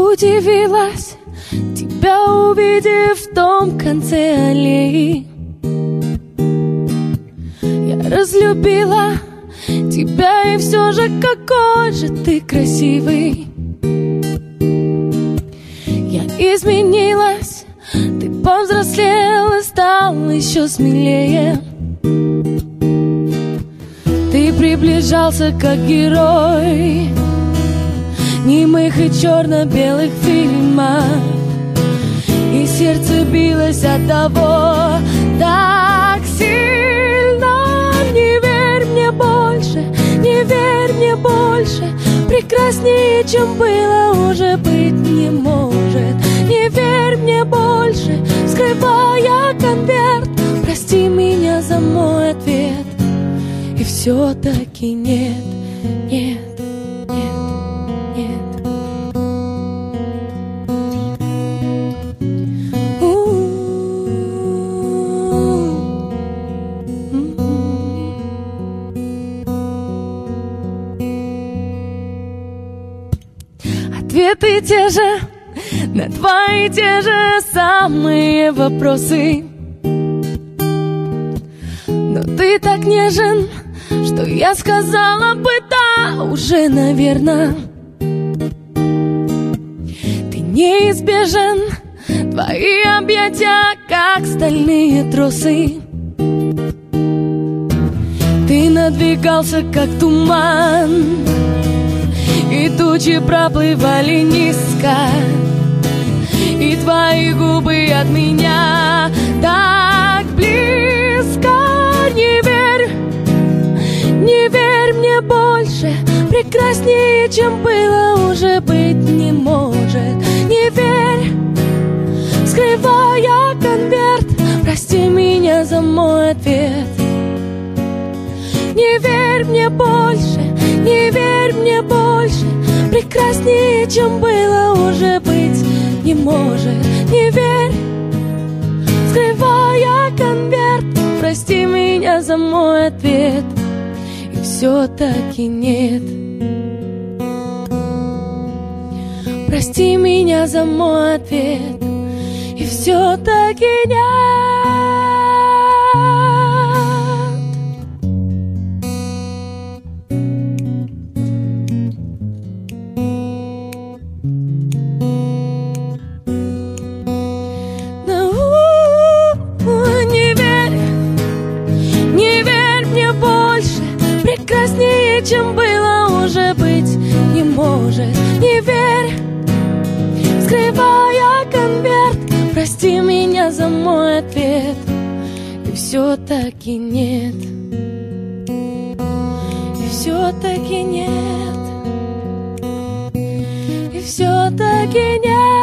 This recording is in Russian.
удивилась, тебя увидев в том конце аллеи. Я разлюбила тебя, и все же какой же ты красивый. Я изменилась, ты повзрослел и стал еще смелее. Ты приближался как герой немых и черно-белых фильмов, и сердце билось от того так сильно. Не верь мне больше, не верь мне больше, прекраснее, чем было, уже быть не может. Не верь мне больше, скрывая конверт, прости меня за мой ответ. И все-таки нет, нет, нет, нет. Ответы те же на твои те же самые вопросы. Но ты так нежен, что я сказала бы да, уже, наверно. Ты неизбежен, твои объятия, как стальные тросы. Ты надвигался, как туман, и тучи проплывали низко, и твои губы от меня так близко. Не верь, не верь мне больше, прекраснее, чем было, уже быть не может. Не верь, скрывая конверт, прости меня за мой ответ. Не верь мне больше, не верь мне больше, прекраснее, чем было, уже быть не может. Не верь, скрывая конверт, прости меня за мой ответ. И все-таки нет. Прости меня за мой ответ. И все-таки нет. Прекраснее, чем было, уже быть не может. Не верь, скрывая конверт, прости меня за мой ответ. И все-таки нет. И все-таки нет. И все-таки нет.